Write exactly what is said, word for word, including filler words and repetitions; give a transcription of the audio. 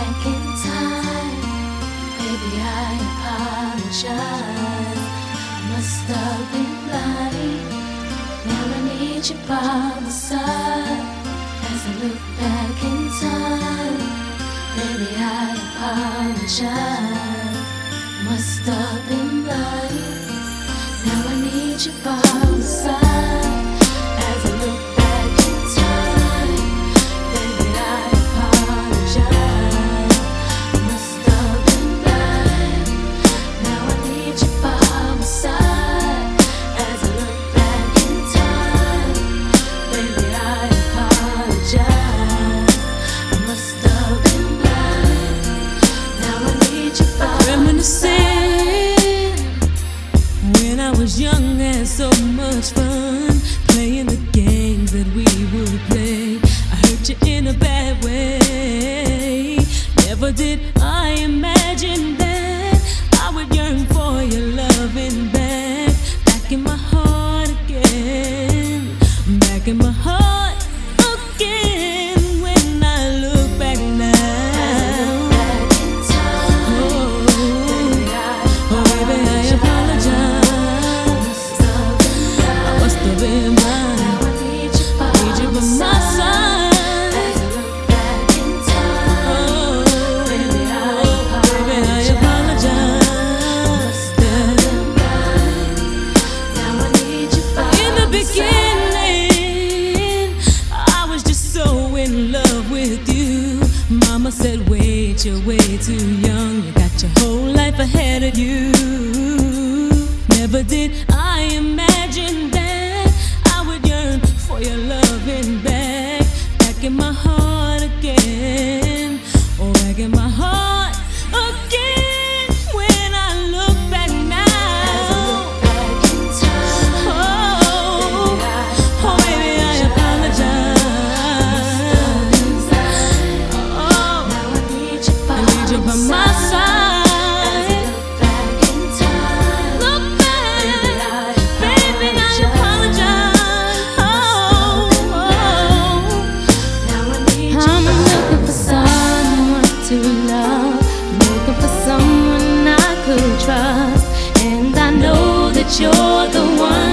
back in time, baby, I apologize. I must have been blind. Now I need you by my side. As I look back in time, baby, I apologize. Must have been blind. Now I need you by my side. As I look back in time, baby, I apologize. Must have been blind. Now I need you by my side. As I look back in time, baby, I apologize. I must have been blind. Now I need you by my side. When I was young and so much fun, playing the games that we would play, I hurt you in a bad way. Never did I imagine that I would yearn for your loving back, back in my heart again, back in my heart again. When I look back now, oh, baby, I apologize. Been mine. Now I need you by Need you by my my side. side. As I look back in time, Oh, baby, I baby, I apologize. apologize. Blind. Now I need you by In the my side. beginning, I was just so in love with you. Mama said, wait, you're way too young. You got your whole life ahead of you. Never did I imagine that I would yearn for your loving back, back in my heart again, oh, back in my heart again. When I look back now, Back in time, oh, oh, baby, I apologize. Oh, now I need you by I need you by my side. Back in time, Look back, baby, I apologize. Oh, oh. now I need you I'm by looking for someone to love, looking for someone I could trust, and I know that you're the one.